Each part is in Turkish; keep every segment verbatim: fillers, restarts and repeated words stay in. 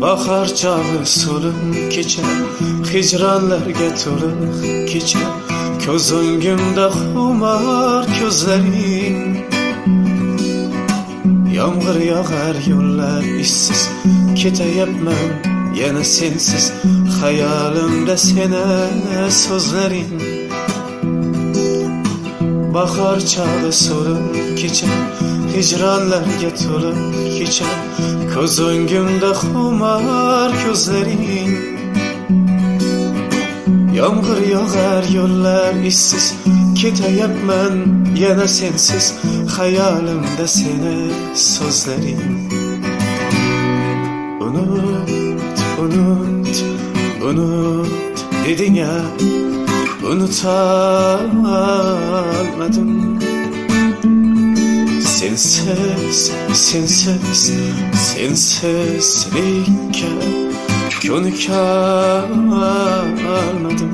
Bahar çağı solun keçer, hicranlarga to'liq kecha. Ko'z o'ngimda xumar ko'zlaring. Yomg'ir yog'ar yo'llar ishsiz, ketayapman yana sensiz. Hayolimda seni so'zlaring. Bahar çağı solun keçer, hicranlarga to'liq kecha. Ko'z o'ngimda xumar ko'zlaring. Yomg'ir yog'ar yo'llar ishsiz, ketayapman yana sensiz. Hayolimda seni so'zlaring. Unut, unut, unut deding ya, unutamadım. Sensiz, sensiz, sensizlikka ko'nikalmadım.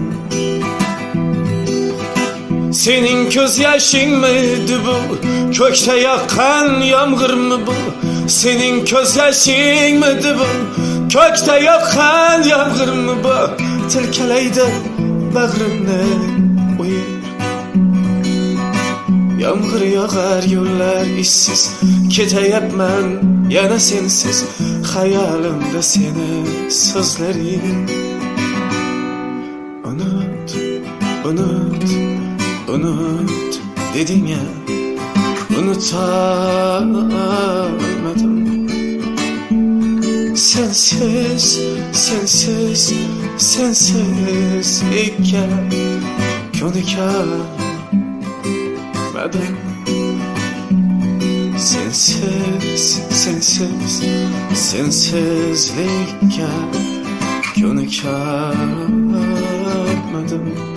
Senin göz yaşın mıydı bu? Kökte yakan yağmur mu bu? Senin göz yaşın mıydı bu? Kökte yakan yağmur mu bu? Tilkeleydi bağrımda uyur. Yağmur yağar yollar işsiz, ketayapman yana sensiz. Hayolimda seni so'zlaring. Unut, unut, unut deding ya, unutamadım. Sensiz, sensiz, sensizlikka ko'nikalmadım. Sensiz, sensiz, sensizlikka ko'nikalmadım.